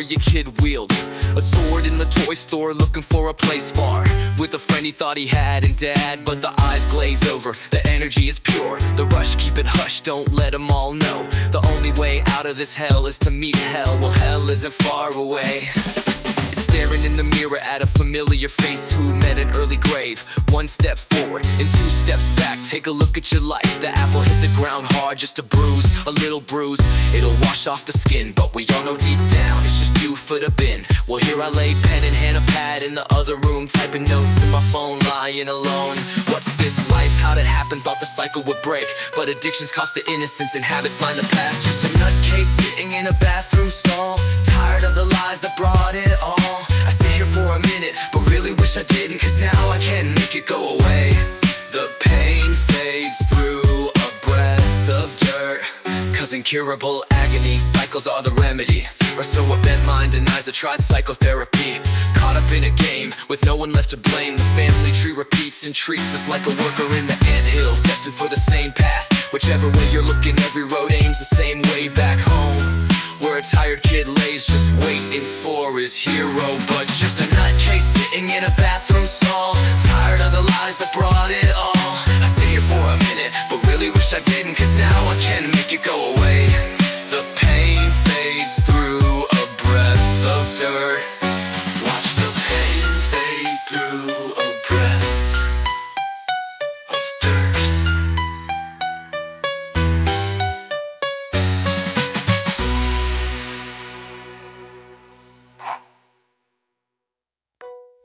your kid wield a sword in the toy store, looking for a play spar with a friend he thought he had in dad, but the eyes glaze over, the energy is pure. The rush, keep it hush, don't let them all know. The only way out of this hell is to meet hell. Well, hell isn't far away. Staring in the mirror at a familiar face who met an early grave. One step forward and two steps back. Take a look at your life. The apple hit the ground hard, just a bruise, a little bruise. It'll wash off the skin, but we all know deep down it's just due for the bin. Well, here I lay, pen in hand, a pad in the other room, typing notes in my phone, lying alone. What's this life? How'd it happen? Thought the cycle would break, but addictions cost the innocence and habits line the path. Just a nutcase sitting in a bathroom stall, tired of the lies that brought it all. I sit here for a minute, but really wish I didn't, cause now I can't make it go away. The pain fades through a breath of dirt, cause incurable agony cycles are the remedy. Or so a bent mind denies a tried psychotherapy. Caught up in a game with no one left to blame. The family tree repeats and treats us like a worker in the anthill, destined for the same path. Whichever way you're looking, every road aims the same way back home, where a tired kid lays just waiting for his hero. But just a nutcase sitting in a bathroom stall, tired of the lies that brought it all. I sit here for a minute, but really wish I didn't, cause now I can't make it go away.